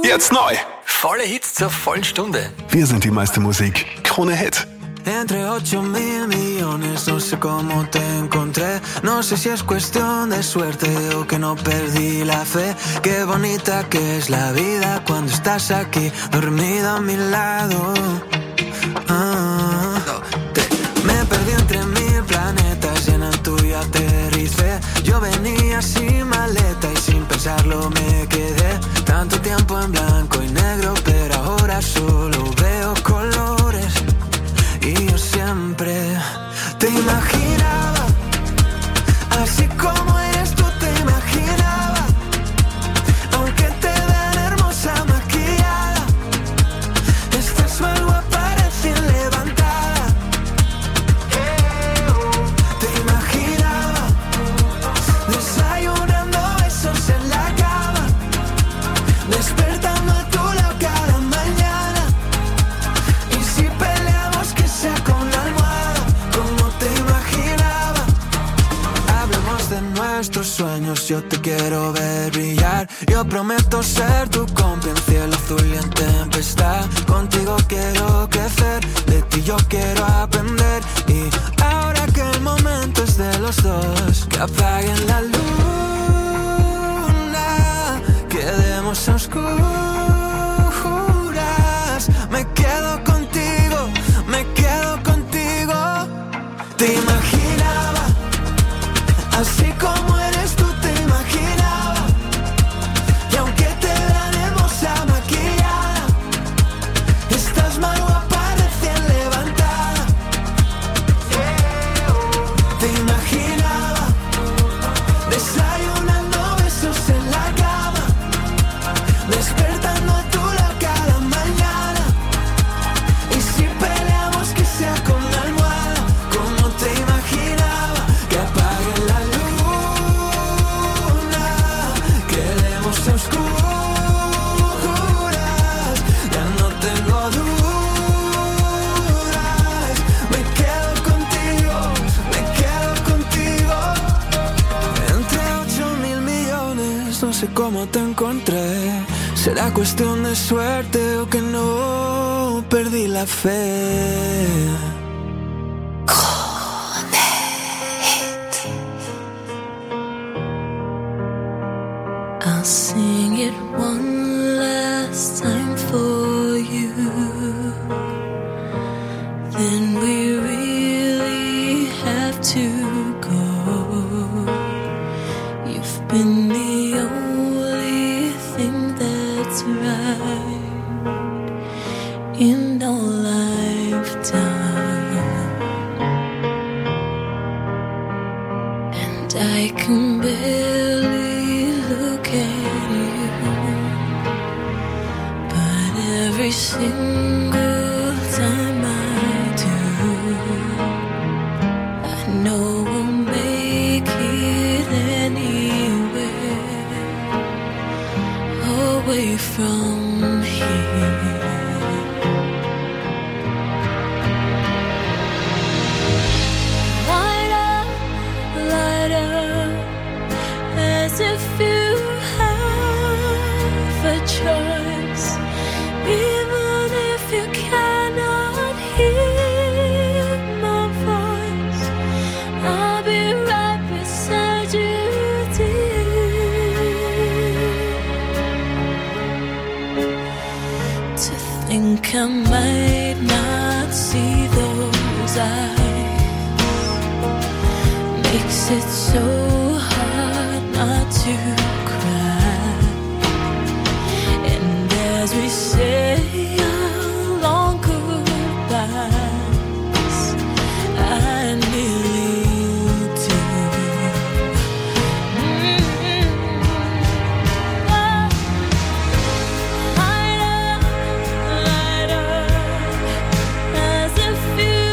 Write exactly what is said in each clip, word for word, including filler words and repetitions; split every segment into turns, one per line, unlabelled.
Jetzt neu.
Volle Hits zur vollen Stunde.
Wir sind die meiste Musik. Krone Hit.
Entre ocho mil millones, no sé cómo te encontré. No sé si es cuestión de suerte o que no perdí la fe. Qué bonita que es la vida cuando estás aquí, dormida a mi lado. Ah, te, me perdí entre mil planetas y en el tuyo aterricé. Yo venía sin maleta y sin pensarlo me quedé. Tanto tiempo en blanco y negro, pero ahora solo veo colores. Y yo siempre te imaginaba, así como eres tú te imaginaba. Aunque te vean hermosa maquillada, estás mal guapa recién levantada. Te imaginaba desayunando besos en la cama, despertando a tu lado cada mañana. Y si peleamos que sea con la almohada, como te imaginaba. Hablemos de nuestros sueños, yo te quiero ver brillar. Yo prometo ser tu compa en cielo azul y en tempestad. Contigo quiero crecer, de ti yo quiero aprender. Y ahora que el momento es de los dos, que apaguen la luna, quedemos a oscuras. Me quedo contigo, me quedo contigo. Te imaginaba, así como eres tú te imaginaba. Y aunque te vean hermosa maquillada, estás más guapa recién levantada. Te imaginaba desayunando besos en la cama, despertando a tu lado cada mañana. Y si peleamos que sea con la almohada, como te imaginaba. Que apague la luna, quedemos a oscuras. Ya no tengo dudas, me quedo contigo, me quedo contigo. Entre ocho mil millones, no sé cómo te encontré. Será cuestión de suerte o que no perdí la fe.
I'll sing it one last time for you. Then we really have to go. You've been the only thing that's right in our lifetime. And I can barely look at you, but every single time I do, I know we'll make it anywhere away from here. Light up, light up, as if you have a choice. Even if you cannot hear my voice, I'll be right beside you, dear. To think I might not see those eyes makes it so hard not to cry. And as we say our long goodbyes, I nearly do. Mm-hmm. Light up, light up, as if you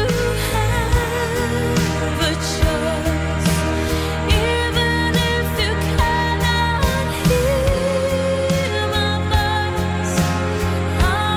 have a choice. Even if you cannot hear my voice, I'll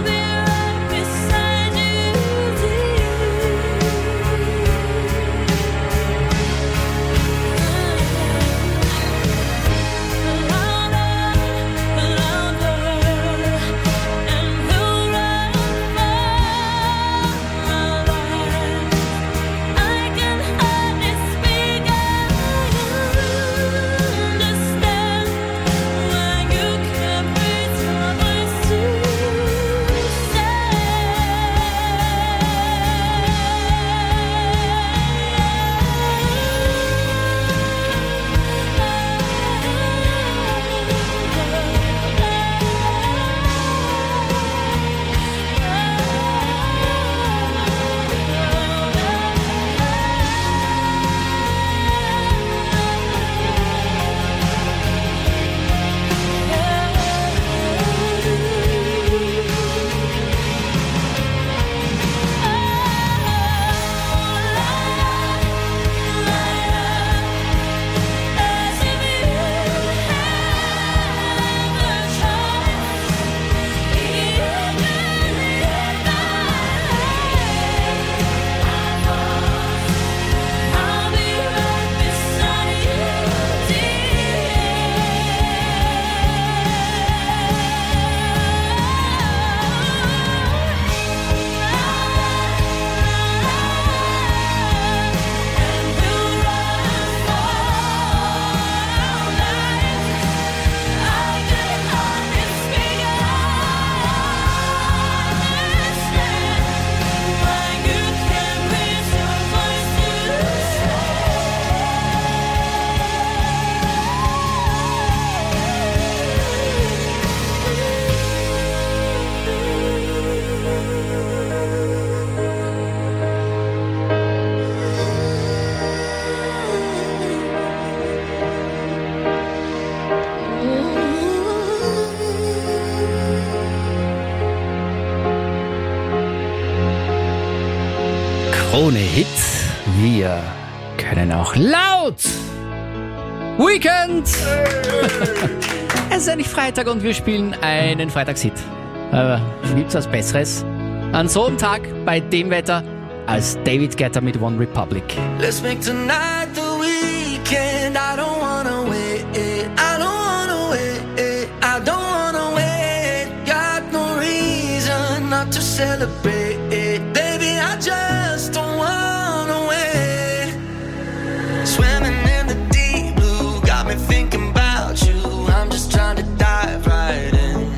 Krone Hit. Wir können auch laut. Weekend! Es ist eigentlich Freitag und wir spielen einen Freitagshit. Aber gibt's was Besseres? An so einem Tag, bei dem Wetter, als David Guetta mit One Republic.
Let's make tonight the weekend. I don't wanna wait. I don't wanna wait. I don't wanna wait. Got no reason not to celebrate. Baby, I just don't wanna wait. Swimming in the deep blue, got me thinking about you. I'm just trying to dive right in.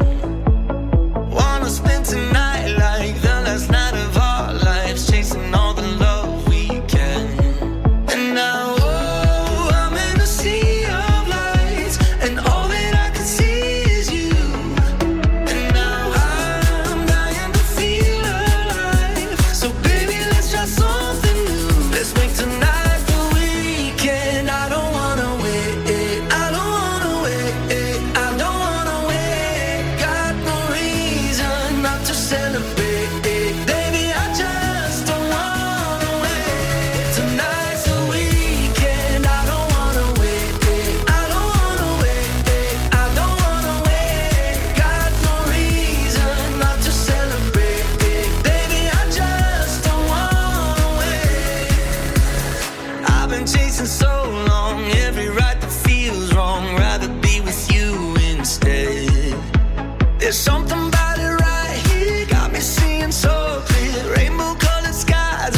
Wanna spend tonight like the last night of our lives, chasing all the love we can. And now, oh, I'm in a sea of lights, and all that I can see is you. And now I'm dying to feel alive. So baby, let's try something new. Let's make tonight the weekend. I don't wanna wait. I don't wanna wait. I don't wanna wait. Got no reason not to celebrate. Baby, I just don't wanna wait. Tonight's the weekend. I don't wanna wait. I don't wanna wait. I don't wanna wait. Got no reason not to celebrate. Baby, I just don't wanna wait. I've been chasing so long, every right that feels wrong. Rather be with you instead. There's something about it right here, got me seeing so clear. Rainbow colored skies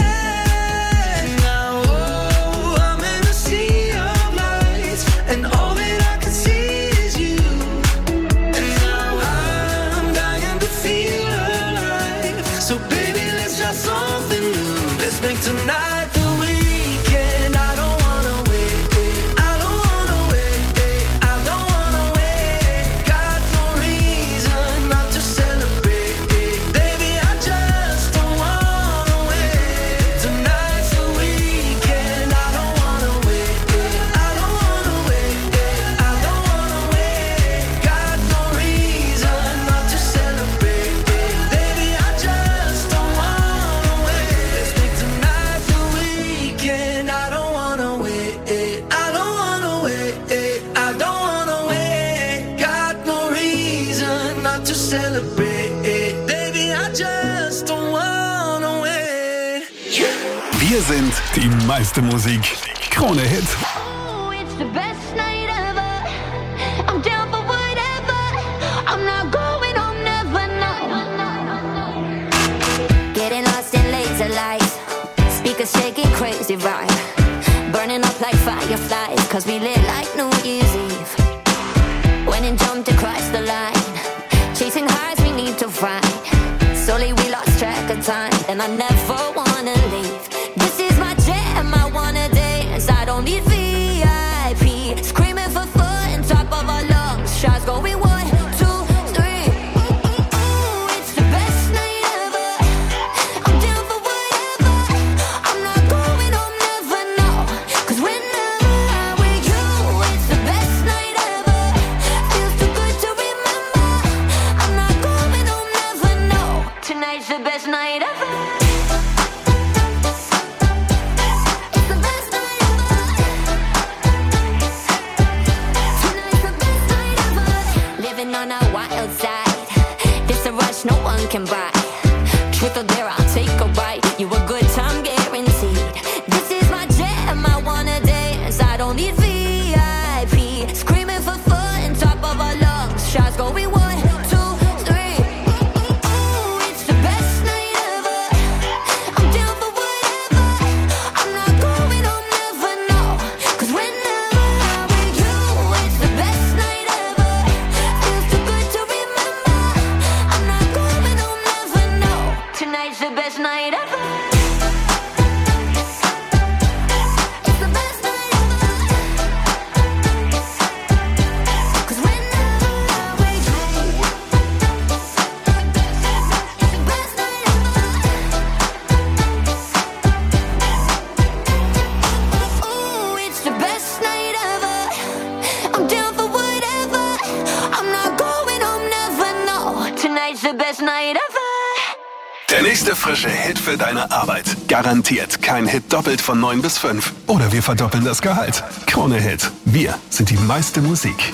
ahead. Now, oh, I'm in a sea of lights, and all that I can see is you. And now I'm dying to feel alive. So baby, let's try something new. Let's make tonight the weekend. I don't wanna wait. I don't wanna wait. I don't wanna wait. Got no reason not to celebrate. Baby, I just don't wanna wait. Tonight's the weekend. I don't wanna wait. I don't wanna wait. I don't wanna wait. Got no reason not to celebrate. Baby, I just don't wanna wait. Let's make tonight the weekend. I don't wanna wait. I don't wanna wait. I don't wanna wait. Got no reason not to celebrate. Baby, I just don't wanna wait.
Wir sind die meiste Musik. Krone Hit.
Oh, it's the best night ever. I'm down for whatever. I'm not going home, never, no. Getting lost in laser lights. Speakers shaking crazy vibe. Burning up like fireflies, cause we lit like New Year's Eve. When it jumped to cross the line. Chasing highs we need to find. Slowly we lost track of time, and I never wanna leave. This is my jam, I wanna dance. I don't need V I P. Screaming for fun, top of our lungs. Shots going one, two, three. Ooh, it's the best night ever. I'm down for whatever. I'm not going home, never, no. Cause whenever I'm with you, it's the best night ever. Feels too good to remember. I'm not going home, never, no. Tonight's the best night ever. It's the best night ever. Tonight's the best night ever. Living on a wild side. This a rush no one can buy. Truth or dare, I'll take a bite. You a good time guaranteed. This is my jam, I wanna dance. I don't need V I P. Screaming for fun, top of our lungs. Shots going one, two, three. Ooh, it's the best night ever. I'm down for whatever. I'm not going home, never, no. Cause whenever I'm with you, it's the best night ever. Feels too good to remember. I'm not going home, never, no. Tonight's the best night ever. It's the best night ever. Cause whenever I'm with you, it's the best night ever. Ooh, it's the best night ever. I'm down for whatever. I'm not going home, never, no. Tonight's the best night ever.
Der nächste frische Hit für deine Arbeit. Garantiert kein Hit doppelt von neun bis fünf. Oder wir verdoppeln das Gehalt. Krone Hit. Wir sind die meiste Musik.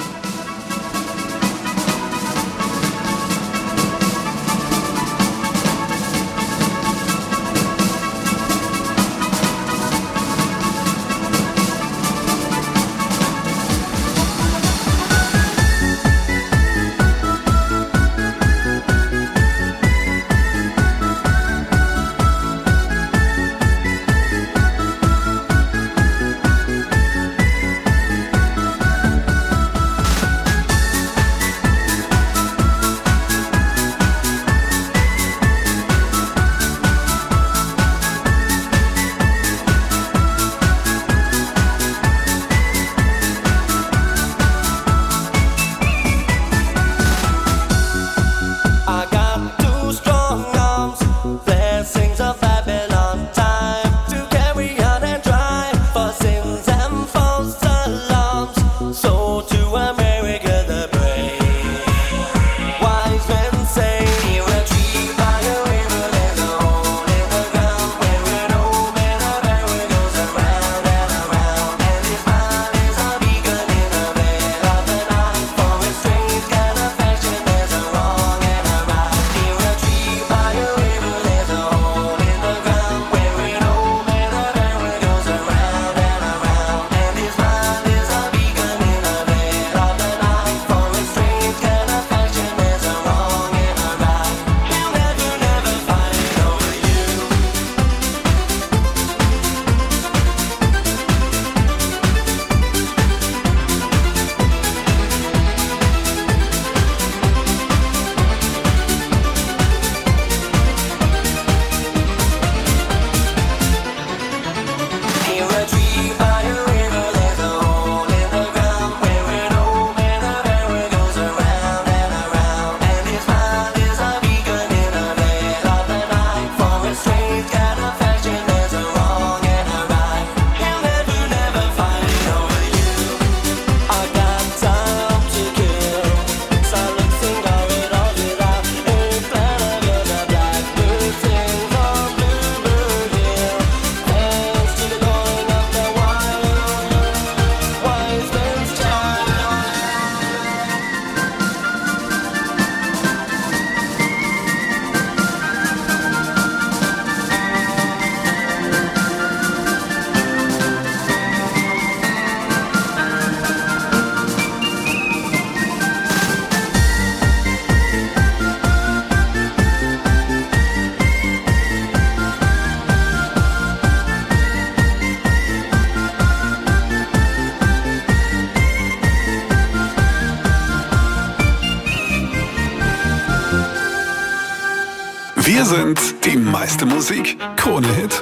Wir sind die meiste Musik. Krone Hit.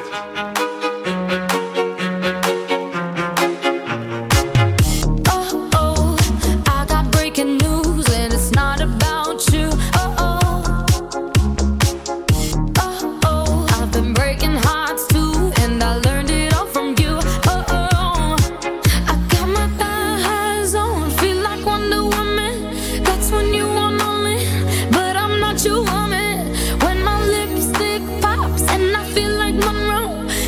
You want it when my lipstick pops and I feel like Monroe.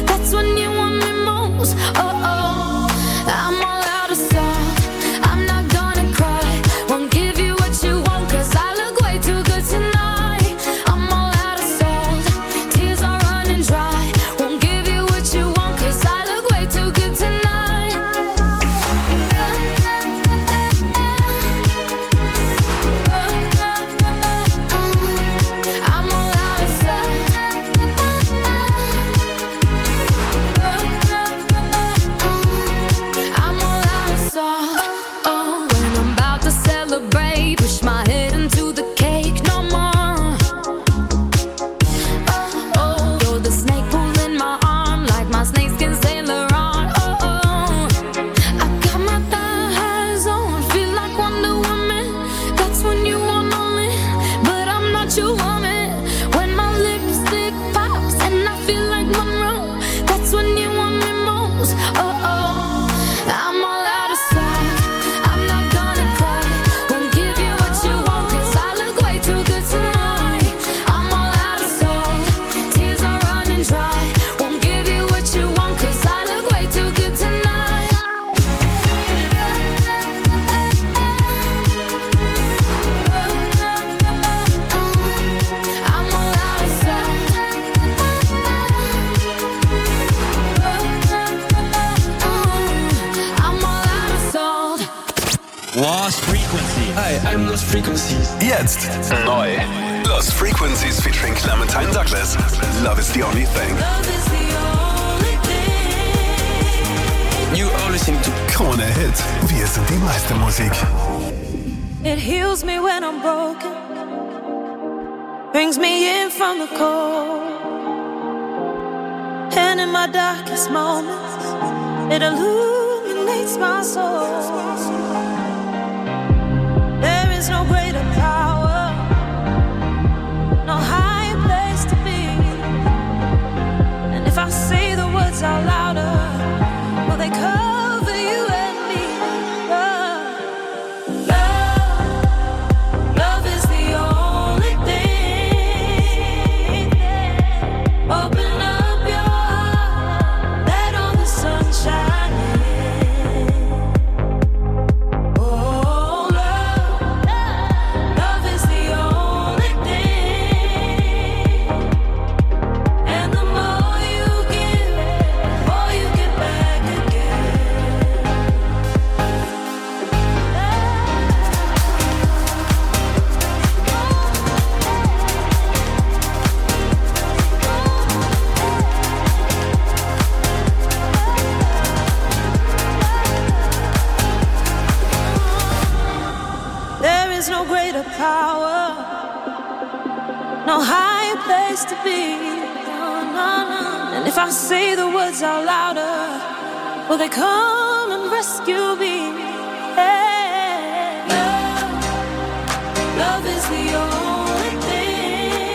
Hi, I'm Lost Frequencies.
Jetzt neu. Lost Frequencies featuring Clementine Douglas. Love is the only thing.
You are listening to
Krone Hit. Wir sind die meiste Musik.
It heals me when I'm broken, brings me in from the cold, and in my darkest moments, it illuminates my soul. There is no greater power, no higher place to be, and if I say the words out louder, will they cover you and me? Love, love, love is the only thing. Open up your heart, let all the sun shine in. Oh, love, love is the only thing. And the more you give, the more you get back again. There is no greater power, no higher place to be. No, no, no. And if I say the words out louder, will they come and rescue me? Hey. Love, love is the only thing.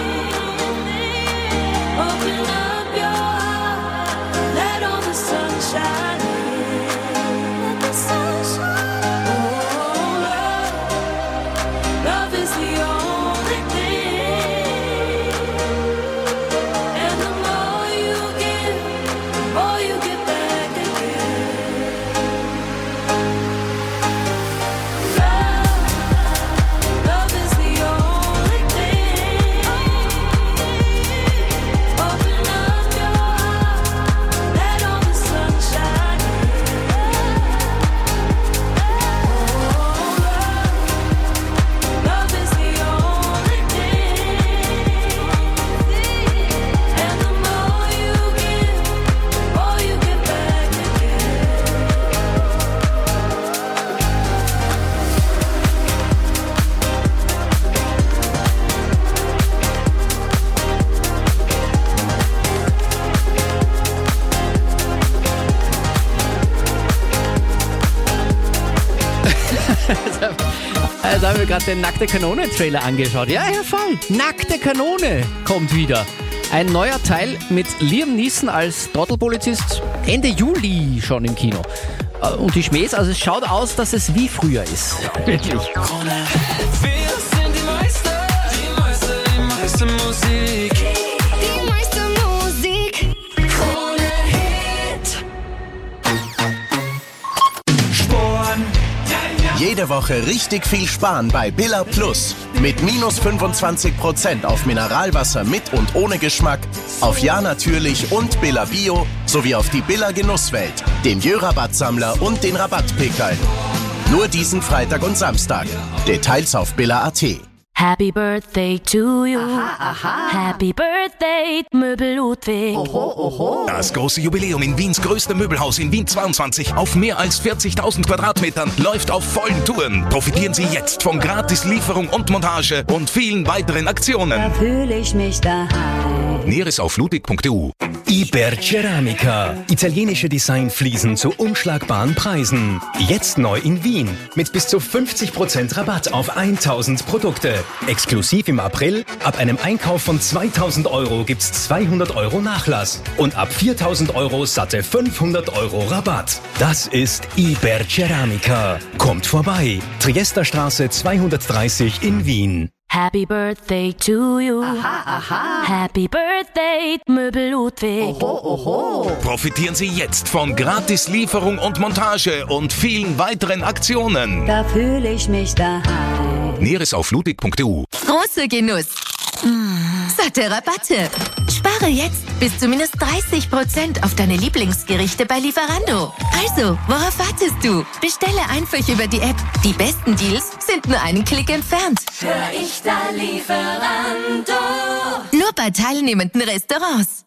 Open up your heart, let all the sun shine in. Let the sun shine. Oh, love, love is the only thing. And the more you give, the more you get back again. Love, love is the only thing. Open up your heart, let all the sun shine in. Oh, love, love is the only thing. And the more you give, the more you get back again.
Also haben wir gerade den Nackte Kanone-Trailer angeschaut. Ja, ja, voll. Nackte Kanone kommt wieder. Ein neuer Teil mit Liam Neeson als Trottelpolizist. Ende Juli schon im Kino. Und die Schmähs, also es schaut aus, dass es wie früher ist. Wirklich.
Wir sind die Meister, die Meister, die meiste Musik.
Die meiste Musik.
Krone Hit. Sporn.
Jede Woche richtig viel sparen bei Billa Plus. Mit minus fünfundzwanzig Prozent auf Mineralwasser mit und ohne Geschmack, auf Ja natürlich und Billa Bio sowie auf die Billa Genusswelt, den Jö-Rabattsammler und den Rabattpickerl. Nur diesen Freitag und Samstag. Details auf billa punkt at.
Happy Birthday to you. Happy Birthday, Möbel Ludwig.
Das große Jubiläum in Wiens größtem Möbelhaus in Wien zweiundzwanzig auf mehr als vierzigtausend Quadratmetern läuft auf vollen Touren. Profitieren Sie jetzt von Gratis-Lieferung und Montage und vielen weiteren Aktionen.
Fühle ich mich daheim.
Näheres auf ludwig punkt e u.
Iberceramica. Italienische Designfliesen zu unschlagbaren Preisen. Jetzt neu in Wien. Mit bis zu fünfzig Prozent Rabatt auf tausend Produkte. Exklusiv im April. Ab einem Einkauf von zweitausend Euro gibt's zweihundert Euro Nachlass. Und ab viertausend Euro satte fünfhundert Euro Rabatt. Das ist Iberceramica. Kommt vorbei. Triesterstraße zweihundertdreißig in Wien.
Happy Birthday to you. Happy Birthday, Möbel Ludwig.
Profitieren Sie jetzt von Gratis-Lieferung und Montage und vielen weiteren Aktionen.
Da fühle ich mich daheim.
Näheres auf ludwig punkt e u.
Große Genuss. Mmh, satte Rabatte. Spare jetzt bis zu minus dreißig Prozent auf deine Lieblingsgerichte bei Lieferando. Also, worauf wartest du? Bestelle einfach über die App. Die besten Deals sind nur einen Klick entfernt.
Hör ich da Lieferando?
Nur bei teilnehmenden Restaurants.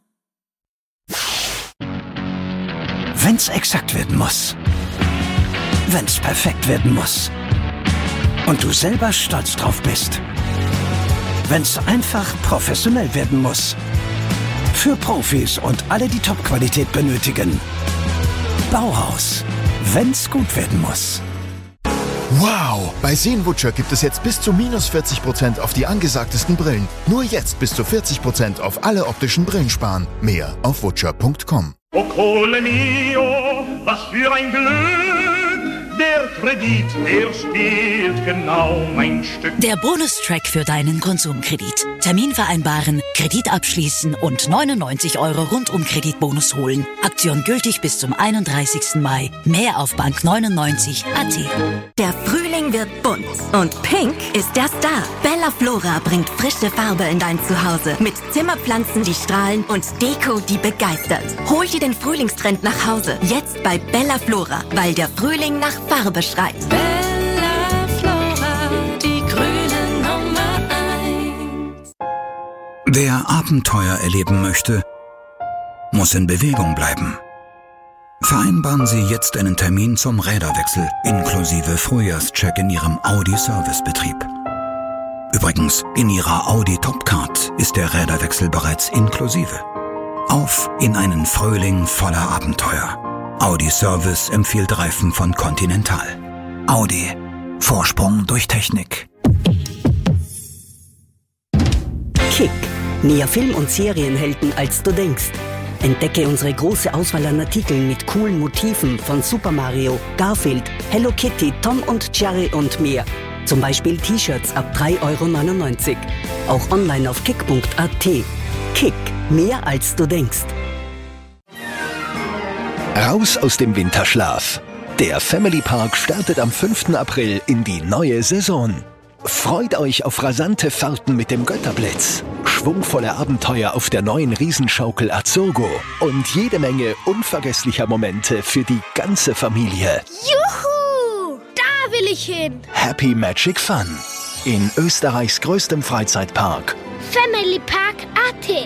Wenn's exakt werden muss. Wenn's perfekt werden muss. Und du selber stolz drauf bist. Wenn's einfach professionell werden muss. Für Profis und alle, die Top-Qualität benötigen. Bauhaus. Wenn's gut werden muss.
Wow! Bei Seenbutcher gibt es jetzt bis zu minus vierzig Prozent auf die angesagtesten Brillen. Nur jetzt bis zu vierzig Prozent auf alle optischen Brillen sparen. Mehr auf butcher punkt com.
O Cole mio, was für ein Glück, der Kredit, der spielt genau mein Stück.
Der Bonustrack für deinen Konsumkredit. Termin vereinbaren, Kredit abschließen und neunundneunzig Euro Rundum-Kreditbonus holen. Aktion gültig bis zum einunddreißigsten Mai. Mehr auf bank neunundneunzig punkt at.
Der Frühling wird bunt und pink ist der Star. Bella Flora bringt frische Farbe in dein Zuhause mit Zimmerpflanzen, die strahlen und Deko, die begeistert. Hol dir den Frühlingstrend nach Hause. Jetzt bei Bella Flora, weil der Frühling nach Farbe schreit.
Bella Flora, die grüne Nummer eins.
Wer Abenteuer erleben möchte, muss in Bewegung bleiben. Vereinbaren Sie jetzt einen Termin zum Räderwechsel inklusive Frühjahrscheck in Ihrem Audi-Servicebetrieb. Übrigens, in Ihrer Audi Topcard ist der Räderwechsel bereits inklusive. Auf in einen Frühling voller Abenteuer. Audi Service empfiehlt Reifen von Continental. Audi. Vorsprung durch Technik.
Kick. Mehr Film- und Serienhelden, als du denkst. Entdecke unsere große Auswahl an Artikeln mit coolen Motiven von Super Mario, Garfield, Hello Kitty, Tom und Jerry und mehr. Zum Beispiel T-Shirts ab drei Euro neunundneunzig. Auch online auf kick punkt at. Kick. Mehr als du denkst.
Raus aus dem Winterschlaf. Der Family Park startet am fünften April in die neue Saison. Freut euch auf rasante Fahrten mit dem Götterblitz, schwungvolle Abenteuer auf der neuen Riesenschaukel Azogo und jede Menge unvergesslicher Momente für die ganze Familie.
Juhu! Da will ich hin!
Happy Magic Fun in Österreichs größtem Freizeitpark.
Family Park A T.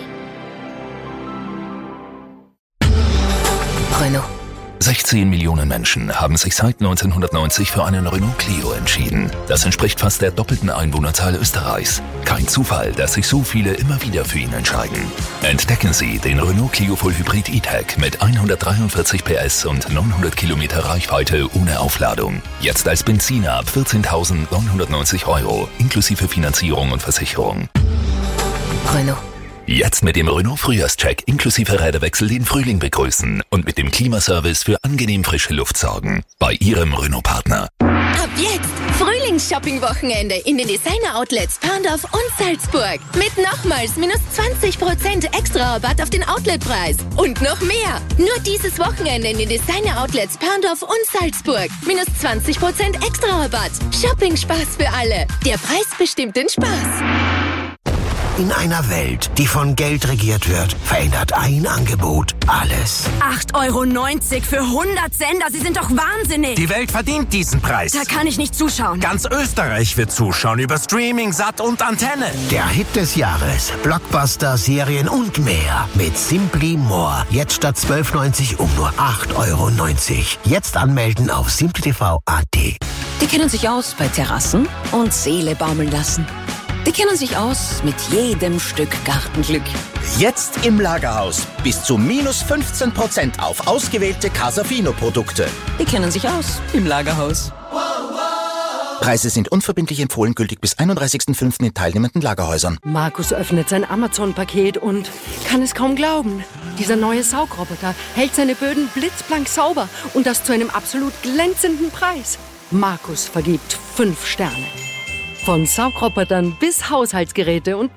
Renault. sechzehn Millionen Menschen haben sich seit neunzehnhundertneunzig für einen Renault Clio entschieden. Das entspricht fast der doppelten Einwohnerzahl Österreichs. Kein Zufall, dass sich so viele immer wieder für ihn entscheiden. Entdecken Sie den Renault Clio Full Hybrid E-Tech mit hundertdreiundvierzig P S und neunhundert Kilometer Reichweite ohne Aufladung. Jetzt als Benziner ab vierzehntausendneunhundertneunzig Euro, inklusive Finanzierung und Versicherung.
Renault.
Jetzt mit dem Renault Frühjahrscheck inklusive Räderwechsel den Frühling begrüßen und mit dem Klimaservice für angenehm frische Luft sorgen. Bei Ihrem Renault-Partner.
Ab jetzt Frühlings-Shopping-Wochenende in den Designer-Outlets Parndorf und Salzburg. Mit nochmals minus zwanzig Prozent extra Rabatt auf den Outletpreis. Und noch mehr. Nur dieses Wochenende in den Designer-Outlets Parndorf und Salzburg. Minus zwanzig Prozent extra Rabatt. Shopping-Spaß für alle. Der Preis bestimmt den Spaß.
In einer Welt, die von Geld regiert wird, verändert ein Angebot alles.
acht Euro neunzig für hundert Sender, Sie sind doch wahnsinnig.
Die Welt verdient diesen Preis.
Da kann ich nicht zuschauen.
Ganz Österreich wird zuschauen über Streaming, Sat und Antenne.
Der Hit des Jahres, Blockbuster, Serien und mehr mit Simply More. Jetzt statt zwölf neunzig um nur acht Euro neunzig. Jetzt anmelden auf simply t v punkt a t.
Die kennen sich aus bei Terrassen und Seele baumeln lassen. Die kennen sich aus mit jedem Stück Gartenglück.
Jetzt im Lagerhaus. Bis zu minus fünfzehn Prozent auf ausgewählte Casafino-Produkte.
Die kennen sich aus im Lagerhaus.
Preise sind unverbindlich empfohlen, gültig bis einunddreißigsten fünften in teilnehmenden Lagerhäusern.
Markus öffnet sein Amazon-Paket und kann es kaum glauben. Dieser neue Saugroboter hält seine Böden blitzblank sauber und das zu einem absolut glänzenden Preis. Markus vergibt fünf Sterne. Von Saugrobotern bis Haushaltsgeräte und mehr.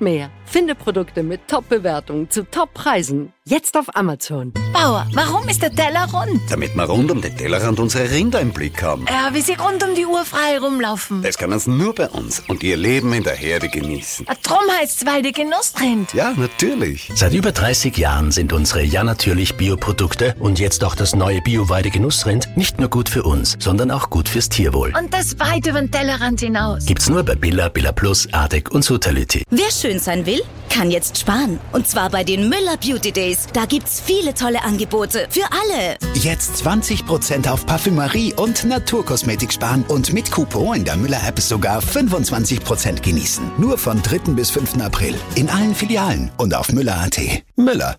Finde Produkte mit Top-Bewertungen zu Top-Preisen. Jetzt auf Amazon.
Bauer, warum ist der Teller rund?
Damit wir rund um den Tellerrand unsere Rinder im Blick haben.
Ja, wie sie rund um die Uhr frei rumlaufen.
Das können sie nur bei uns und ihr Leben in der Herde genießen.
Drum heißt's Weide Genussrind.
Ja, natürlich.
Seit über dreißig Jahren sind unsere Ja Natürlich Bioprodukte und jetzt auch das neue Bio-Weide Genussrind nicht nur gut für uns, sondern auch gut fürs Tierwohl.
Und das weit über den Tellerrand hinaus.
Gibt's nur bei Billa, Billa Plus, Ardek und Sutality.
Wer schön sein will, kann jetzt sparen. Und zwar bei den Müller Beauty Days. Da gibt's viele tolle Angebote für alle.
Jetzt zwanzig Prozent auf Parfümerie und Naturkosmetik sparen und mit Coupon in der Müller-App sogar fünfundzwanzig Prozent genießen. Nur von dritten bis fünften April. In allen Filialen und auf müller punkt at. Müller.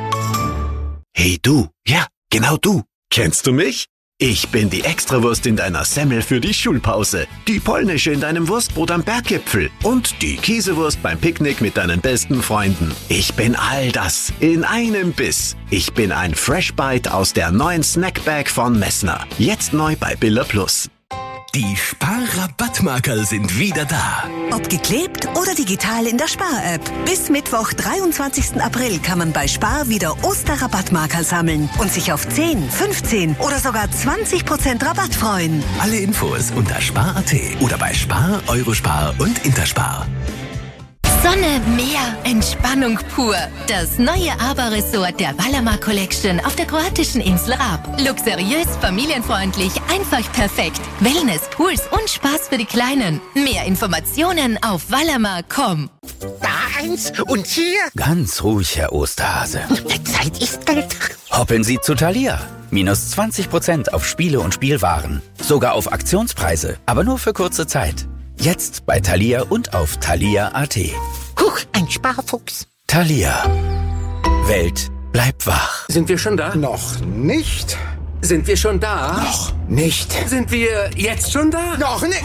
Hey du, ja, genau du. Kennst du mich? Ich bin die Extrawurst in deiner Semmel für die Schulpause, die polnische in deinem Wurstbrot am Berggipfel und die Käsewurst beim Picknick mit deinen besten Freunden. Ich bin all das in einem Biss. Ich bin ein Fresh Bite aus der neuen Snackbag von Messner. Jetzt neu bei Billa Plus.
Die Spar-Rabattmarkerl sind wieder da.
Ob geklebt oder digital in der Spar-App. Bis Mittwoch, dreiundzwanzigsten April kann man bei Spar wieder Oster-Rabattmarkerl sammeln und sich auf zehn, fünfzehn oder sogar zwanzig Prozent Rabatt freuen.
Alle Infos unter spar punkt at oder bei Spar, Eurospar und Interspar.
Sonne, Meer, Entspannung pur. Das neue Aber-Resort der Valamar Collection auf der kroatischen Insel Rab. Luxuriös, familienfreundlich, einfach perfekt. Wellness, Pools und Spaß für die Kleinen. Mehr Informationen auf valamar punkt com.
Da eins und hier.
Ganz ruhig, Herr Osterhase.
Die Zeit ist Geld.
Hoppeln Sie zu Thalia. Minus zwanzig Prozent auf Spiele und Spielwaren. Sogar auf Aktionspreise, aber nur für kurze Zeit. Jetzt bei Thalia und auf thalia punkt at.
Huch, ein Sparfuchs.
Thalia. Welt bleibt wach.
Sind wir schon da?
Noch nicht.
Sind wir schon da?
Noch nicht.
Sind wir jetzt schon da?
Noch nicht.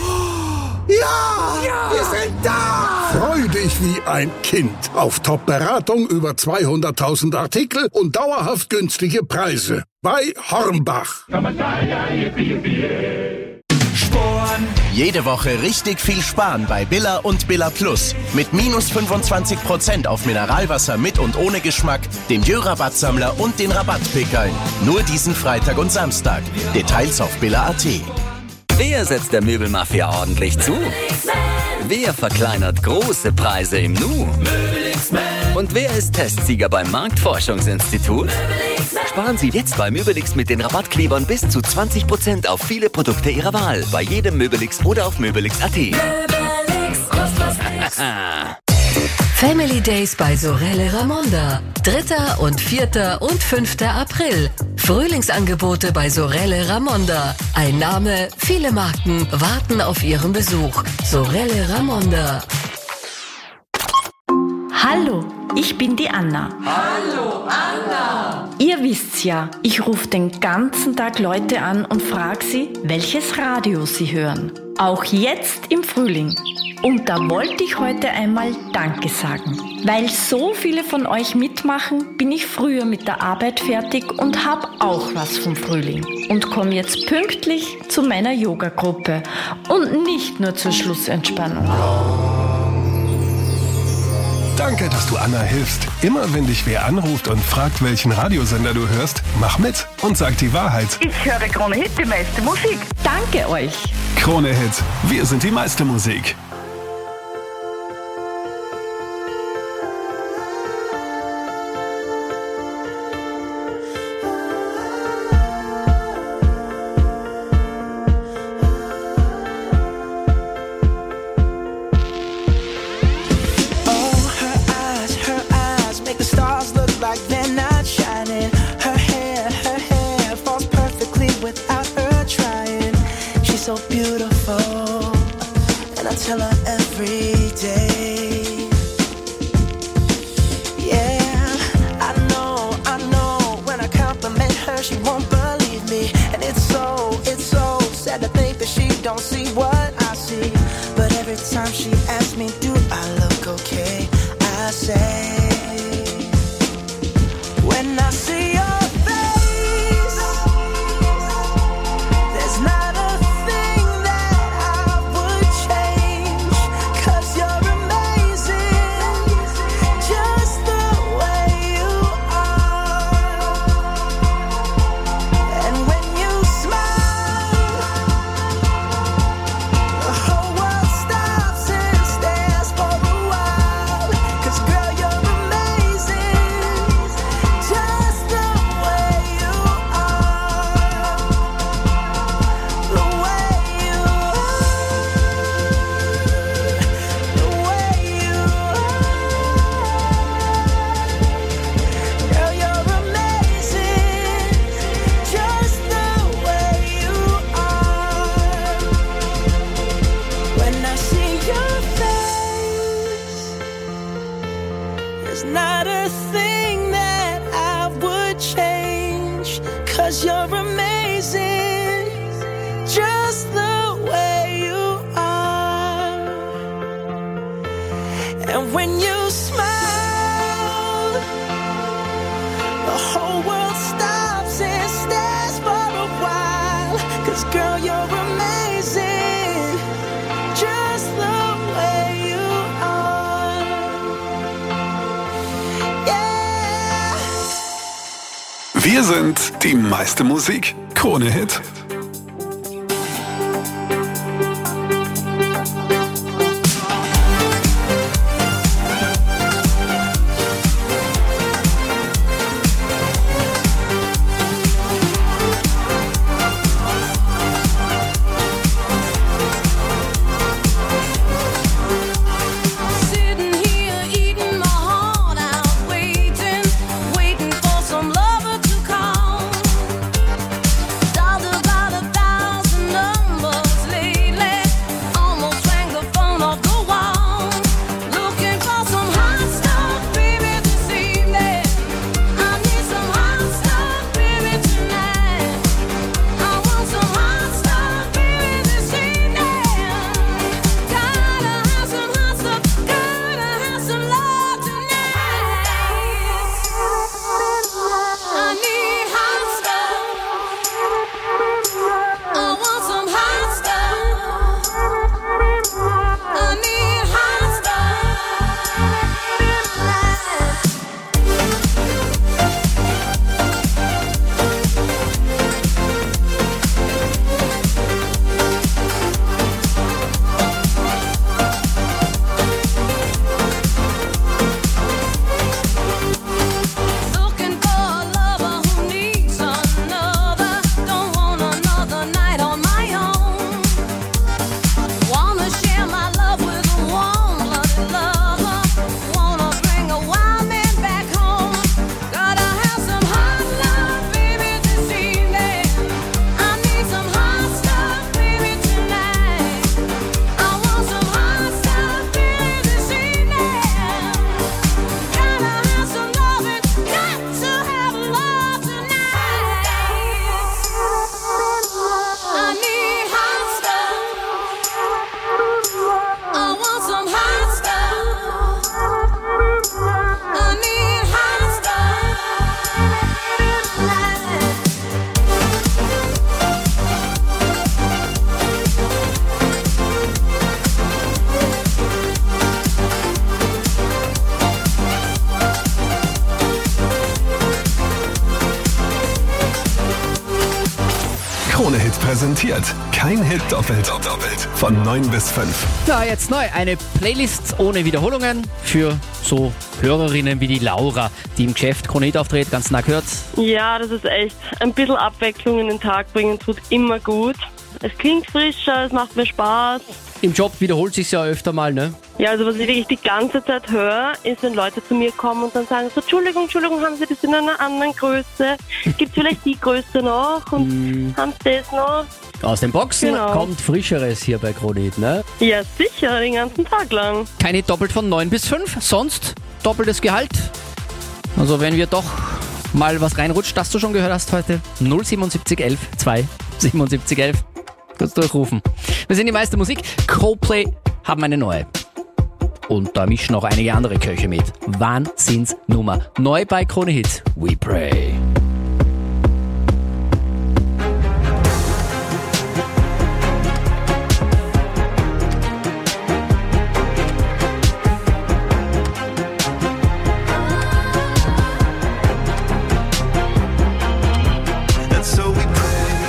Ja, ja, wir sind da!
Freu dich wie ein Kind auf Top-Beratung über zweihunderttausend Artikel und dauerhaft günstige Preise bei Hornbach.
Jede Woche richtig viel sparen bei Billa und Billa Plus. Mit minus fünfundzwanzig Prozent auf Mineralwasser mit und ohne Geschmack, dem Jö-Rabattsammler und den Rabattpickeln. Nur diesen Freitag und Samstag. Details auf billa punkt at.
Wer setzt der Möbelmafia ordentlich zu? Wer verkleinert große Preise im Nu? Und wer ist Testsieger beim Marktforschungsinstitut? Sparen Sie jetzt bei Möbelix mit den Rabattklebern bis zu zwanzig Prozent auf viele Produkte Ihrer Wahl. Bei jedem Möbelix oder auf möbelix punkt at.
Family Days bei Sorelle Ramonda. dritter und vierter und fünfter April. Frühlingsangebote bei Sorelle Ramonda. Ein Name, viele Marken warten auf Ihren Besuch. Sorelle Ramonda.
Hallo, ich bin die Anna.
Hallo, Anna.
Ihr wisst's ja, ich rufe den ganzen Tag Leute an und frage sie, welches Radio sie hören. Auch jetzt im Frühling. Und da wollte ich heute einmal Danke sagen. Weil so viele von euch mitmachen, bin ich früher mit der Arbeit fertig und habe auch was vom Frühling. Und komme jetzt pünktlich zu meiner Yoga-Gruppe. Und nicht nur zur Schlussentspannung.
Danke, dass du Anna hilfst. Immer wenn dich wer anruft und fragt, welchen Radiosender du hörst, mach mit und sag die Wahrheit.
Ich höre Krone Hit, die meiste Musik. Danke euch.
Krone Hit, wir sind die meiste Musik.
Tell her There's not a thing that I would change, 'cause you're amazing, just the way you are. And when you smile, the whole world stops and stares for a while, 'cause girl, you're amazing, just the way you are. Yeah.
Wir sind die meiste Musik. Krone Hit.
Sitting here eating my heart out, waiting, waiting for some lover to come. Dialed about a thousand numbers lately, almost rang the phone off the wall. Looking for some hot stuff, baby, this evening. I need some hot stuff, baby, tonight. I want some hot stuff, baby, this evening. Gotta have some hot stuff, gotta have some love tonight. I need hot stuff. I want some hot stuff. I need hot stuff. Looking for a lover who needs another. Don't want another night on my own. Wanna share my love with a warm-blooded lover. Wanna bring a wild man back home. Gotta have some hot love, baby, this evening. I need some hot stuff, baby, tonight. I want some hot stuff, baby, this evening. Gotta have some loving, got to have love tonight. I need hot stuff. I want some hot stuff. I need hot stuff.
Krone Hit präsentiert. Kein Hit doppelt. doppelt. Von neun bis fünf.
Da jetzt neu eine Playlist ohne Wiederholungen für so Hörerinnen wie die Laura, die im Geschäft Krone Hit auftritt, ganz nah gehört.
Ja, das ist echt. Ein bisschen Abwechslung in den Tag bringen tut immer gut. Es klingt frischer, es macht mir Spaß.
Im Job wiederholt sich's ja öfter mal, ne?
Ja, also was ich wirklich die ganze Zeit höre, ist, wenn Leute zu mir kommen und dann sagen so, Entschuldigung, Entschuldigung, haben Sie das in einer anderen Größe? Gibt es vielleicht die Größe noch? Und
Mm.
haben Sie das noch?
Aus den Boxen
Genau.
kommt Frischeres hier bei Krone Hit, ne?
Ja, sicher, den ganzen Tag lang.
Kein Hit doppelt von neun bis fünf, sonst doppeltes Gehalt. Also wenn wir doch mal was reinrutscht, das du schon gehört hast heute, null siebenundsiebzig elf zwei siebenundsiebzig elf. Kurz durchrufen. Wir sind die meiste Musik. Coldplay haben eine neue. Und da mischen auch einige andere Köche mit. Wahnsinnsnummer. Neu bei Krone Hit. We Pray.
And so we pray.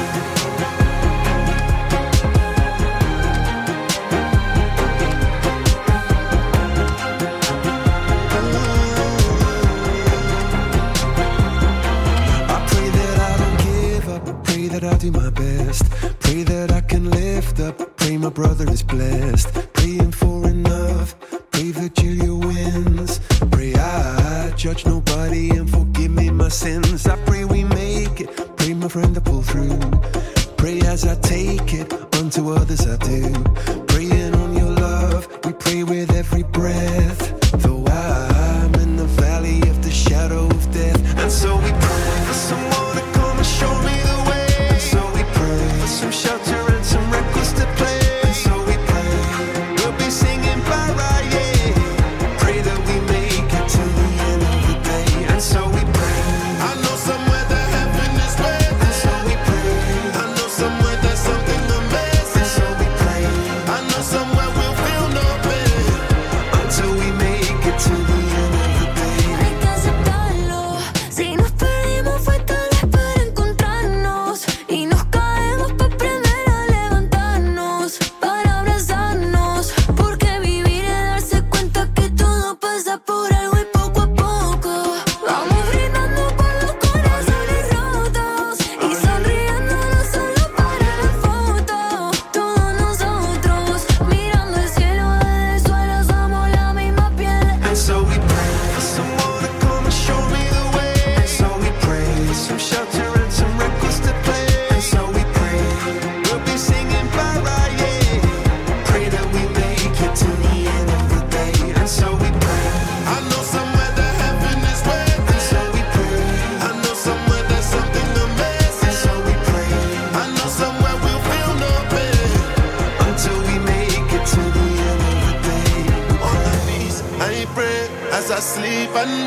I pray that I don't give up. I pray that I do my best. Pray that I can lift up. Pray my brother is blessed. Praying for enough. Pray that Julia wins. Pray I judge nobody and forgive me my sins. I pray we make it. Pray my friend to pull through. Pray as I take it, unto others I do. Praying on your love, we pray with every breath. Though I'm in the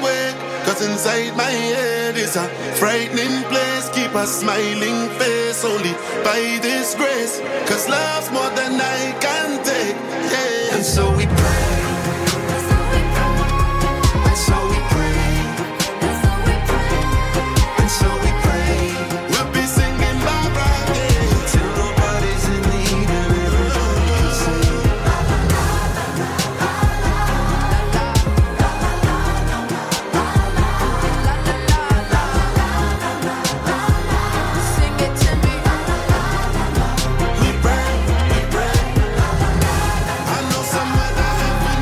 awake, cause inside my head is a frightening place. Keep a smiling face only by this grace, cause love's more than I can take, yeah. And so we pray, and so we pray, and so we pray. We'll be singing Barbara Day till nobody's in need and everybody can sing. Sing it to me. We pray, we pray. I know some other have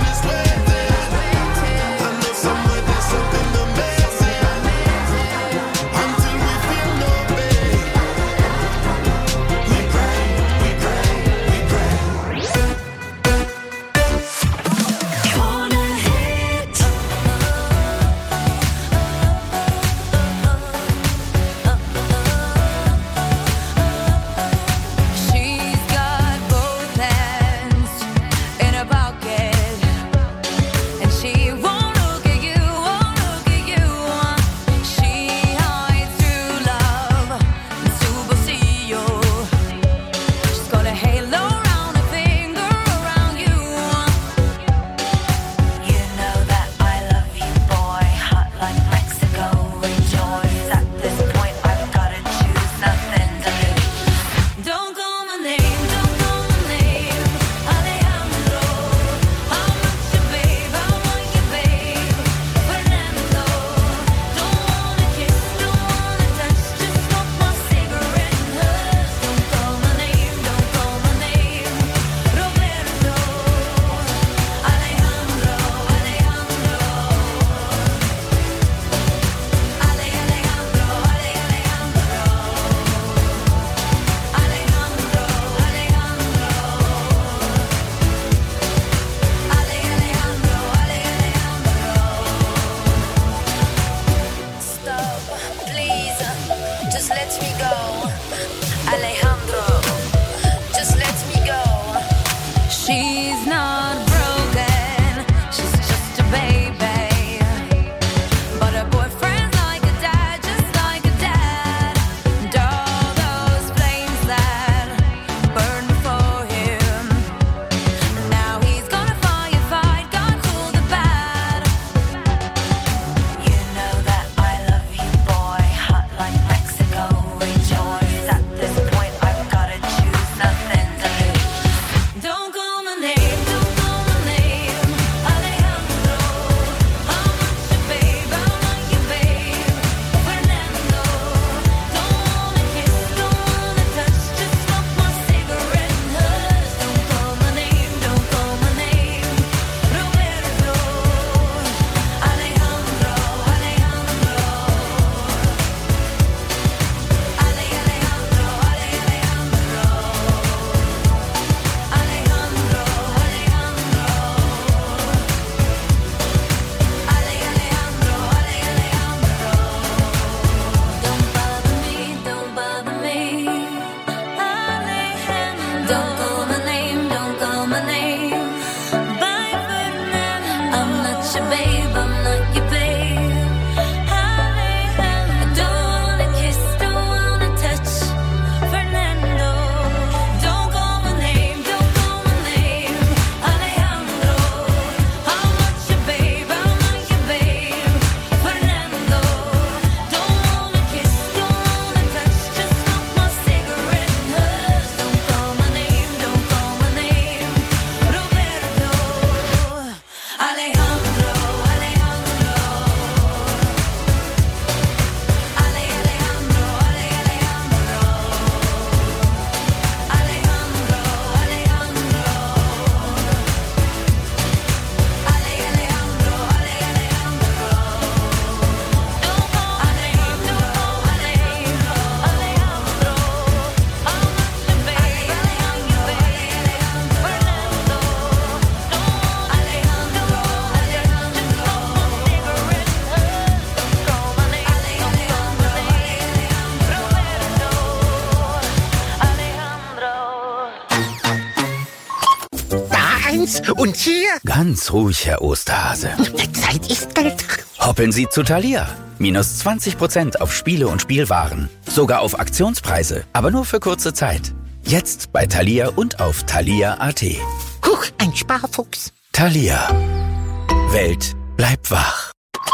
Und hier?
Ganz ruhig, Herr Osterhase.
Zeit ist Geld.
Hoppeln Sie zu Thalia. Minus zwanzig Prozent auf Spiele und Spielwaren. Sogar auf Aktionspreise, aber nur für kurze Zeit. Jetzt bei Thalia und auf thalia punkt at.
Huch, ein Sparfuchs.
Thalia. Welt bleibt wach.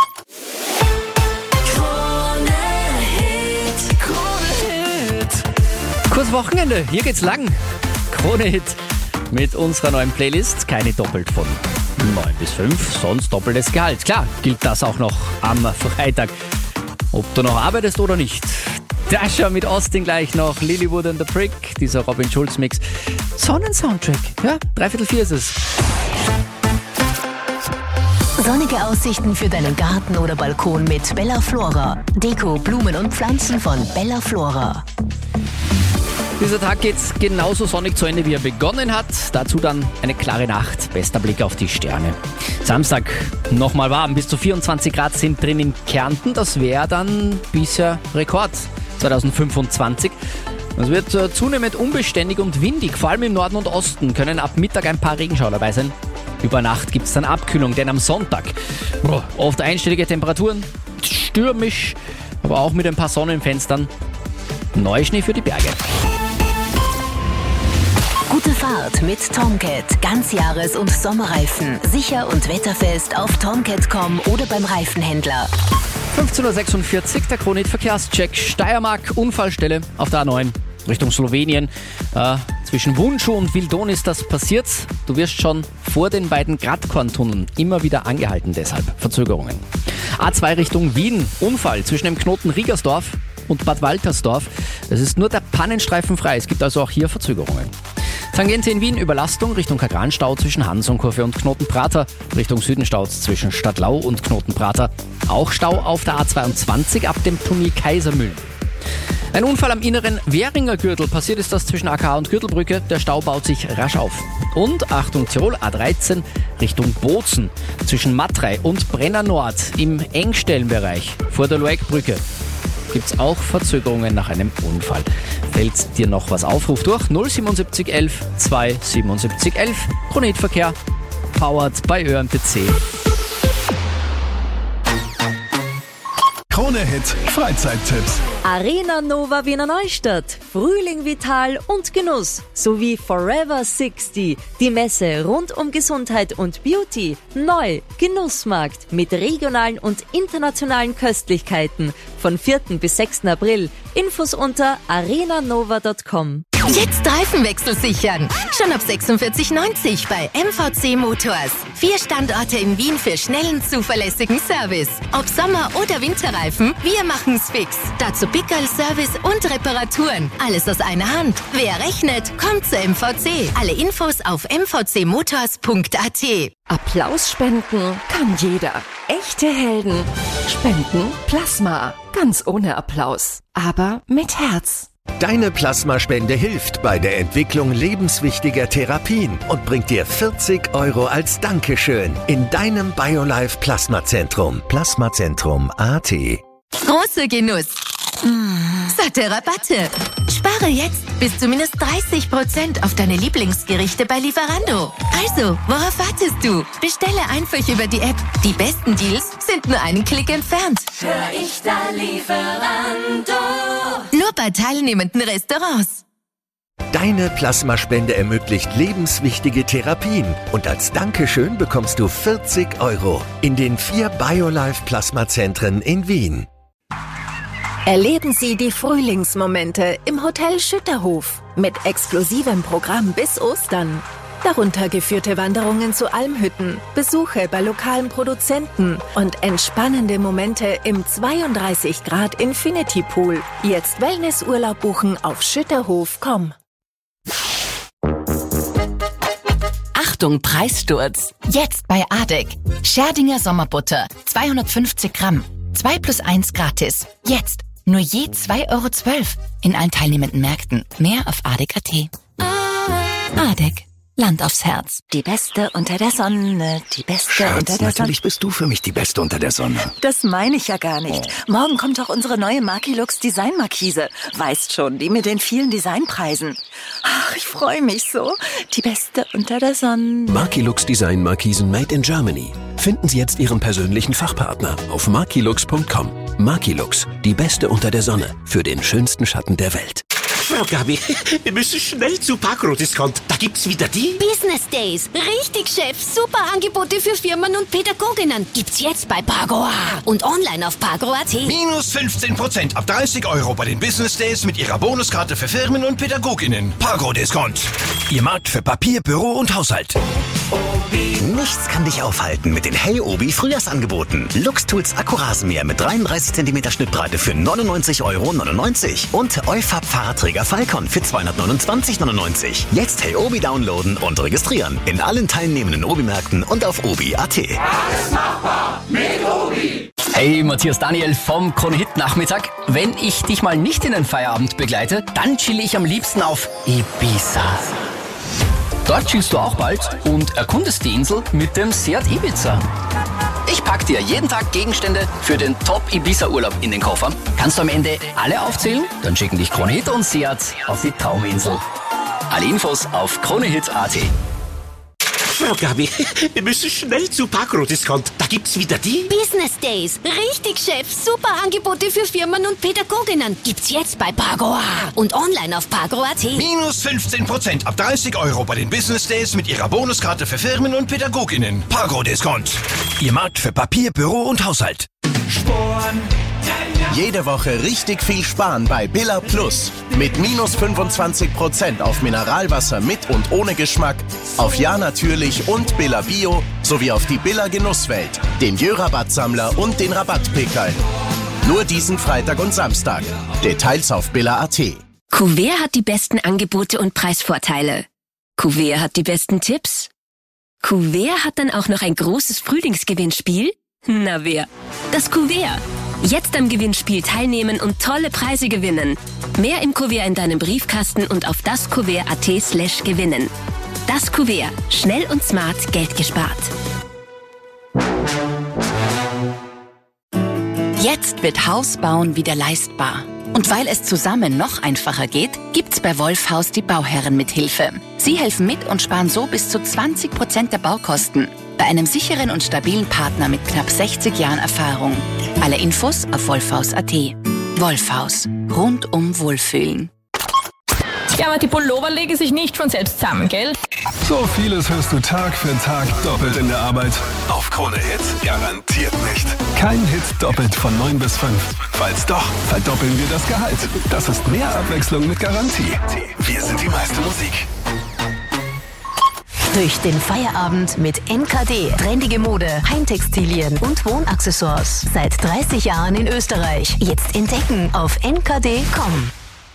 Kurz Wochenende, hier geht's lang. Krone-Hit mit unserer neuen Playlist. Keine doppelt von neun bis fünf, sonst doppeltes Gehalt. Klar, gilt das auch noch am Freitag. Ob du noch arbeitest oder nicht. Dasha mit Austin gleich noch, Lilywood and the Prick, dieser Robin Schulz Mix. Sonnensoundtrack, ja, dreiviertel vier ist es.
Sonnige Aussichten für deinen Garten oder Balkon mit Bella Flora. Deko, Blumen und Pflanzen von Bella Flora.
Dieser Tag geht genauso sonnig zu Ende, wie er begonnen hat. Dazu dann eine klare Nacht, bester Blick auf die Sterne. Samstag nochmal warm, bis zu vierundzwanzig Grad sind drin in Kärnten. Das wäre dann bisher Rekord zwanzig fünfundzwanzig. Es wird äh, zunehmend unbeständig und windig, vor allem im Norden und Osten können ab Mittag ein paar Regenschauer dabei sein. Über Nacht gibt es dann Abkühlung, denn am Sonntag boah, oft einstellige Temperaturen, stürmisch, aber auch mit ein paar Sonnenfenstern. Neuschnee für die Berge.
Gute Fahrt mit Tomcat. Ganzjahres- und Sommerreifen. Sicher und wetterfest auf tomcat punkt com oder beim Reifenhändler.
fünfzehn Uhr sechsundvierzig, der Krone-Hit Verkehrscheck. Steiermark, Unfallstelle auf der A neun Richtung Slowenien. Äh, zwischen Wunschow und Wildon ist das passiert. Du wirst schon vor den beiden Gradkorntunneln immer wieder angehalten, deshalb Verzögerungen. A zwei Richtung Wien, Unfall zwischen dem Knoten Riegersdorf und Bad Waltersdorf. Es ist nur der Pannenstreifen frei, es gibt also auch hier Verzögerungen. Tangente in Wien, Überlastung Richtung Kagranstau zwischen Hansonkurve und Knotenprater. Richtung Süden Staus zwischen Stadtlau und Knotenprater. Auch Stau auf der A zweiundzwanzig ab dem Tunnel Kaisermühlen. Ein Unfall am inneren Währinger Gürtel. Passiert ist das zwischen A K und Gürtelbrücke. Der Stau baut sich rasch auf. Und Achtung Tirol, A dreizehn Richtung Bozen. Zwischen Matrei und Brenner Nord im Engstellenbereich vor der Loeckbrücke gibt es auch Verzögerungen nach einem Unfall. Fällt dir noch was auf? Ruf durch null siebenundsiebzig elf zweihundertsiebenundsiebzig elf. Krone-Hit Verkehr, powered bei Ö M T C.
Krone-Hit Freizeittipps.
Arena Nova Wiener Neustadt, Frühling Vital und Genuss sowie Forever sechzig, die Messe rund um Gesundheit und Beauty, neu Genussmarkt mit regionalen und internationalen Köstlichkeiten von vierten bis sechsten April. Infos unter arena nova punkt com.
Jetzt Reifenwechsel sichern. Schon ab sechsundvierzig neunzig bei M V C Motors. Vier Standorte in Wien für schnellen, zuverlässigen Service. Ob Sommer- oder Winterreifen, wir machen's fix. Dazu Pickerl, Service und Reparaturen. Alles aus einer Hand. Wer rechnet, kommt zu M V C. Alle Infos auf m v c motors punkt a t.
Applaus spenden kann jeder. Echte Helden spenden Plasma. Ganz ohne Applaus, aber mit Herz.
Deine Plasmaspende hilft bei der Entwicklung lebenswichtiger Therapien und bringt dir vierzig Euro als Dankeschön in deinem BioLife Plasmazentrum. Plasmazentrum punkt a t.
Großer Genuss. Satte Rabatte. Spare jetzt bis zu minus dreißig Prozent auf deine Lieblingsgerichte bei Lieferando. Also, worauf wartest du? Bestelle einfach über die App. Die besten Deals sind nur einen Klick entfernt.
Hör ich da Lieferando.
Nur bei teilnehmenden Restaurants.
Deine Plasmaspende ermöglicht lebenswichtige Therapien und als Dankeschön bekommst du vierzig Euro in den vier BioLife Plasmazentren in Wien.
Erleben Sie die Frühlingsmomente im Hotel Schütterhof mit exklusivem Programm bis Ostern. Darunter geführte Wanderungen zu Almhütten, Besuche bei lokalen Produzenten und entspannende Momente im zweiunddreißig Grad Infinity Pool. Jetzt Wellnessurlaub buchen auf schütterhof punkt com.
Achtung, Preissturz! Jetzt bei Adek. Scherdinger Sommerbutter, zweihundertfünfzig Gramm. zwei plus eins gratis. Jetzt nur je zwei Euro zwölf in allen teilnehmenden Märkten. Mehr auf adek punkt a t. Adek. Land aufs Herz.
Die Beste unter der Sonne, die Beste
Schatz,
unter der Sonne.
natürlich bist du für mich die Beste unter der Sonne.
Das meine ich ja gar nicht. Morgen kommt doch unsere neue Markilux Designmarkise. Weißt schon, die mit den vielen Designpreisen. Ach, ich freue mich so. Die Beste unter der Sonne.
Markilux Design Markisen made in Germany. Finden Sie jetzt Ihren persönlichen Fachpartner auf markilux punkt com. Markilux, die Beste unter der Sonne für den schönsten Schatten der Welt.
Frau Gabi, wir müssen schnell zu Pagro-Discount. Da gibt's wieder die
Business Days. Richtig, Chef. Super Angebote für Firmen und Pädagoginnen. Gibt's jetzt bei Pagro und online auf pagro punkt at.
Minus fünfzehn Prozent ab dreißig Euro bei den Business Days mit Ihrer Bonuskarte für Firmen und Pädagoginnen. Pagro-Discount. Ihr Markt für Papier, Büro und Haushalt.
Nichts kann dich aufhalten mit den Hey Obi Frühjahrsangeboten. Luxtools Akkurasenmäher mit dreiunddreißig Zentimeter Schnittbreite für neunundneunzig Euro neunundneunzig und Eufab Fahrradträger Falcon für zweihundertneunundzwanzig neunundneunzig. Jetzt Hey Obi downloaden und registrieren. In allen teilnehmenden Obi-Märkten und auf obi punkt at.
Alles machbar mit Obi.
Hey, Matthias Daniel vom Krone-Hit Nachmittag. Wenn ich dich mal nicht in den Feierabend begleite, dann chill ich am liebsten auf Ibiza. Dort chillst du auch bald und erkundest die Insel mit dem Seat Ibiza. Ich pack dir jeden Tag Gegenstände für den Top-Ibiza-Urlaub in den Koffer. Kannst du am Ende alle aufzählen? Dann schicken dich Krone-Hit und Seat auf die Trauminsel. Alle Infos auf kronehit punkt at.
Frau Gabi, wir müssen schnell zu Pagro-Discount. Da gibt's wieder die
Business Days. Richtig, Chef. Super Angebote für Firmen und Pädagoginnen. Gibt's jetzt bei Pagro und online auf pagro punkt at.
Minus fünfzehn Prozent ab dreißig Euro bei den Business Days mit Ihrer Bonuskarte für Firmen und Pädagoginnen. Pagro-Discount. Ihr Markt für Papier, Büro und Haushalt.
Sporn. Jede Woche richtig viel sparen bei Billa Plus. Mit minus fünfundzwanzig Prozent auf Mineralwasser mit und ohne Geschmack, auf Ja natürlich und Billa Bio sowie auf die Billa Genusswelt, den Jö-Rabattsammler und den Rabattpickerl. Nur diesen Freitag und Samstag. Details auf billa punkt at.
Kuvert hat die besten Angebote und Preisvorteile. Kuvert hat die besten Tipps. Kuvert hat dann auch noch ein großes Frühlingsgewinnspiel. Na wer? Das Kuvert. Jetzt am Gewinnspiel teilnehmen und tolle Preise gewinnen. Mehr im Kuvert in deinem Briefkasten und auf daskuvert punkt at slash gewinnen. Das Kuvert. Schnell und smart Geld gespart.
Jetzt wird Hausbauen wieder leistbar. Und weil es zusammen noch einfacher geht, gibt's bei Wolfhaus die Bauherrenmithilfe. Sie helfen mit und sparen so bis zu zwanzig Prozent der Baukosten. Bei einem sicheren und stabilen Partner mit knapp sechzig Jahren Erfahrung. Alle Infos auf wolfhaus punkt at. Wolfhaus. Rundum Wohlfühlen.
Ja, aber die Pullover legen sich nicht von selbst zusammen, gell?
So vieles hörst du Tag für Tag doppelt in der Arbeit. Auf Krone Hit garantiert nicht. Kein Hit doppelt von neun bis fünf. Falls doch, verdoppeln wir das Gehalt. Das ist mehr Abwechslung mit Garantie. Wir sind die meiste Musik.
Durch den Feierabend mit N K D. Trendige Mode, Heimtextilien und Wohnaccessoires. Seit dreißig Jahren in Österreich. Jetzt entdecken auf n k d punkt com.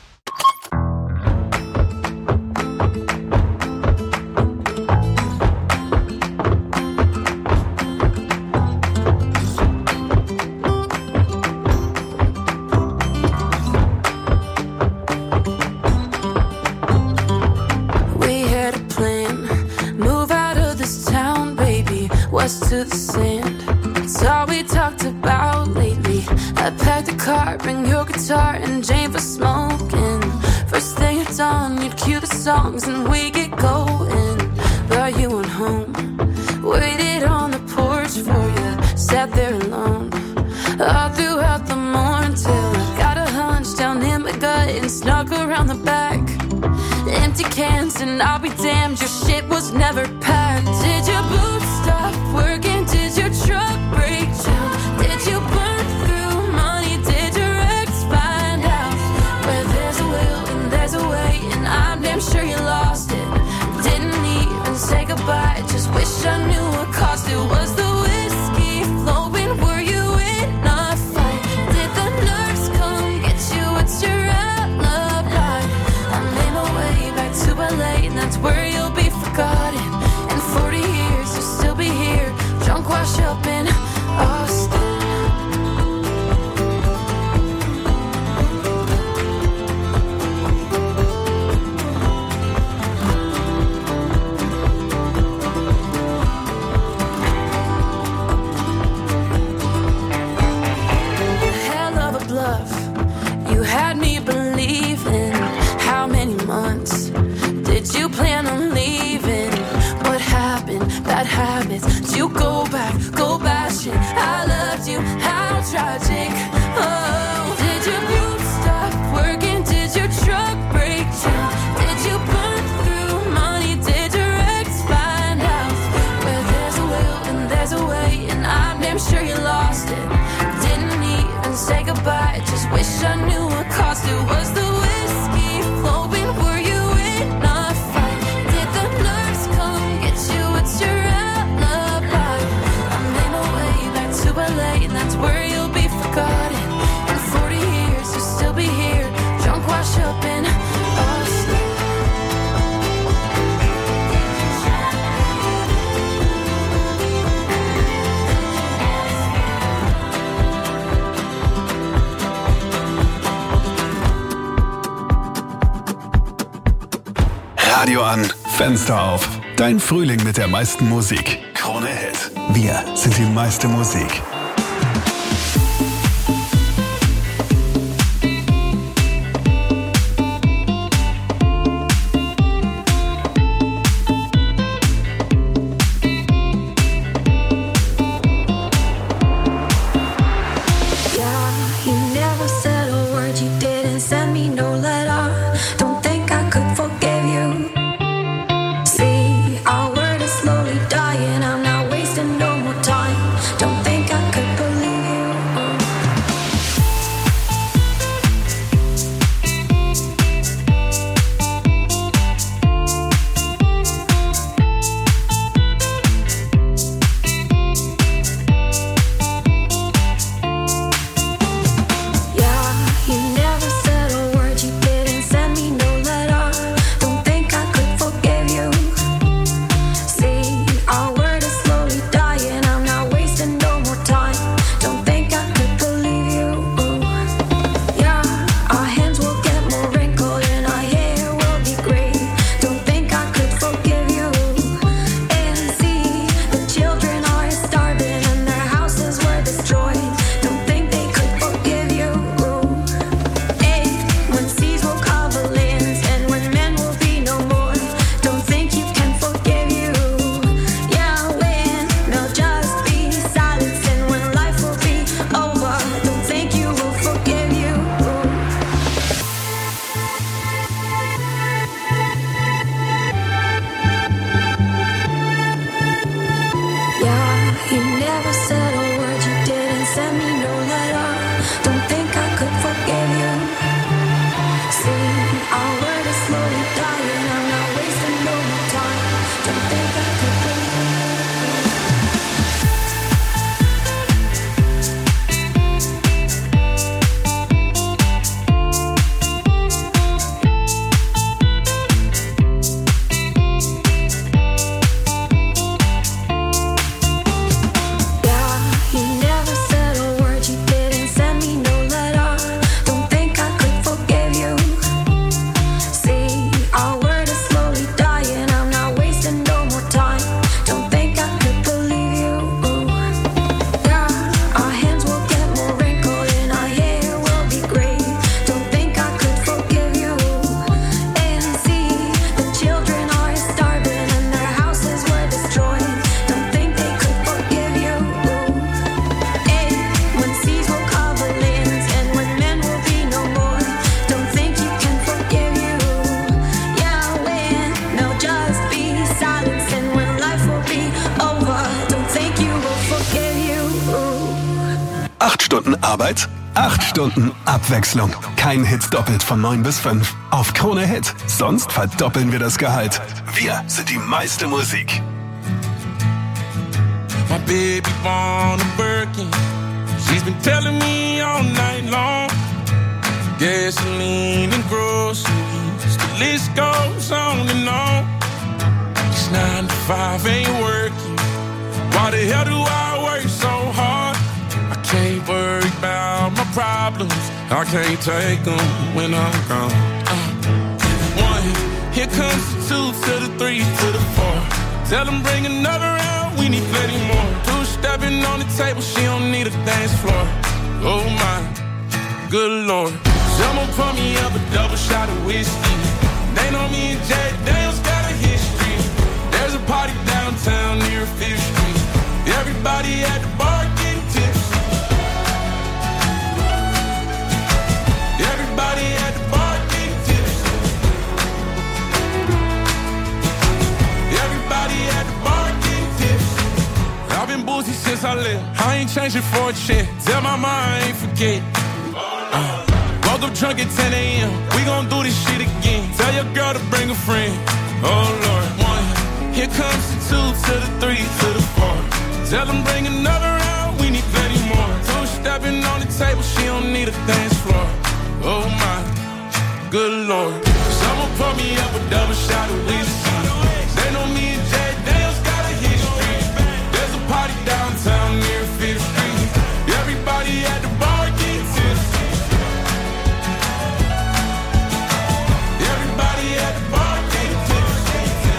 To the sand, it's all we talked about lately. I packed a car, bring your guitar and Jane for smoking. First thing at dawn, you'd cue the songs and we get going. But you went home, waited on the porch for you, sat there alone all throughout the morning till I got a hunch down in my gut and snuck around the back. Empty cans and I'll be damned, your shit was never packed. Did your boots stop working? Did your truck break down? Did you burn through money? Did your ex find out? Where there's a will and there's a way, and I'm damn sure you lost it. Didn't even say goodbye, just wish I knew what cost it. Was the whiskey flowing? Were you in a fight? Did the nurse come get you? What's your alibi? I made my way back to L A, and that's where you'll be forgotten. And forty years you'll still be here, logic. Oh, did your boots stop working? Did your truck break down? Did you burn through money? Did your ex find out? Where there's a will and there's a way, and I'm damn sure you lost it. Didn't even say goodbye, just wish I knew what cost it. Was the whiskey flowing? Were you in a fight? Did the nurse come get you? What's your alibi? I made my way back to L A, and that's where you'll be forgotten. In forty years, you'll still be here, drunk, wash up in Austin.
Radio an, Fenster auf. Dein Frühling mit der meisten Musik. Krone Hit. Wir sind die meiste Musik.
Yeah, you never said a word, you didn't send me no letter. Don't think I could forgive you. See, our word is slowly dying, I'm not wasting no more time. Don't think I could believe you. Yeah, you never said a word, you didn't send me no letter. Don't think I could forgive you. See, our word is slowly dying, I'm not wasting no more time. Don't think I could believe you. Yeah, our hands will get more wrinkled and our hair will be gray. Don't think I could forgive you. And see, the children are starving and their houses were destroyed. Don't think they could forgive you. And when seas will cover lands and when men will be no more. Don't think you can forgive you. Yeah, when there'll just be silence and when life will be over. Don't think you will forgive you. Yeah, you never said a word, you didn't send me no letter. Don't think I could forgive you. See, our word is slowly dying, I'm not wasting no more time. Don't think I could believe you. Yeah, you never said a word, you didn't send me no letter. Don't think I could forgive you. See, our word is slowly dying, I'm not wasting no more time. Don't think I could believe you. Yeah, our hands will get more wrinkled and our hair will be gray. Don't think I could forgive you. And see, the children are starving and their houses were destroyed. Don't think they could forgive you. And when seas will cover lands and when men will be no more. Don't think you can forgive you. Yeah, when there'll just be silence and when life will be over. Don't think you will forgive you.
Acht Stunden Arbeit, acht Stunden Abwechslung. Kein Hit doppelt von neun bis fünf. Auf Krone Hit. Sonst verdoppeln wir das Gehalt. Wir sind die meiste Musik.
My baby born a Birkin. She's been telling me all night long. Gasoline and groceries, the list goes on and on. It's nine to five, ain't working. Why the hell do I work so hard? I can't worry about my problems. I can't take them when I'm gone. Uh, one, here comes the two to the three to the four. Tell them bring another round, we need plenty more. Two stepping on the table, she don't need a dance floor. Oh my, good lord. Someone pour me up a double shot of whiskey. They know me and Jay Daniels got a history. There's a party downtown near Fifth Street. Everybody at the bar getting tipsy. ain't changing for a check. Tell my mom I ain't forget. Uh, woke up drunk at ten a.m. We gon' do this shit again. Tell your girl to bring a friend. Oh Lord, one. Here comes the two to the three to the four. Tell them bring another round. We need plenty more. Two stepping on the table. She don't need a dance floor. Oh my, good Lord. Someone pour me up a double shot of whiskey. They know me and Jay Daniels got a history. There's a party downtown near Fifth Street. Everybody at the bar get tipsy. Everybody at the bar get tipsy.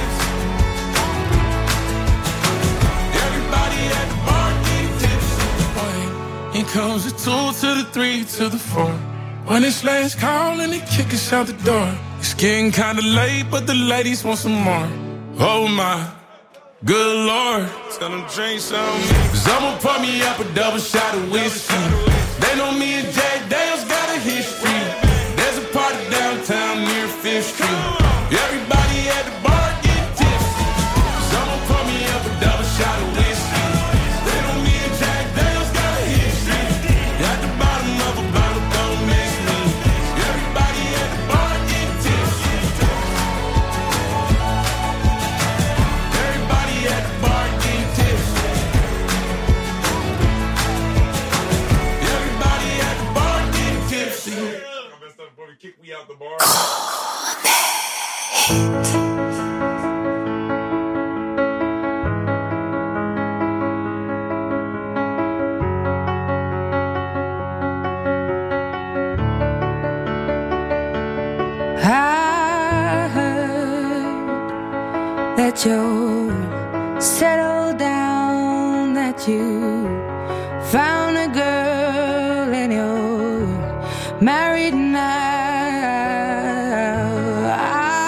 Everybody at the bar get tipsy. Here comes the two to the three to the four. When it's last call and they kick us out the door. It's getting kinda late, but the ladies want some more. Oh my, good Lord. Tell them drink some. Someone pour me up a double shot of whiskey. They know me and Jay Daniels got a history. There's a party downtown near Fifth Street. Everybody at the bar get tipsy. Someone pour me up a double shot of whiskey. They know me and Jay Daniels got a history. At the bottom of a bottle, don't miss me. Everybody at the bar get tipsy. Everybody at the bar get tipsy. Everybody at the bar get tipsy. Before we kick me out the bar.
I heard that you're settled down, that you found a girl and you're married now.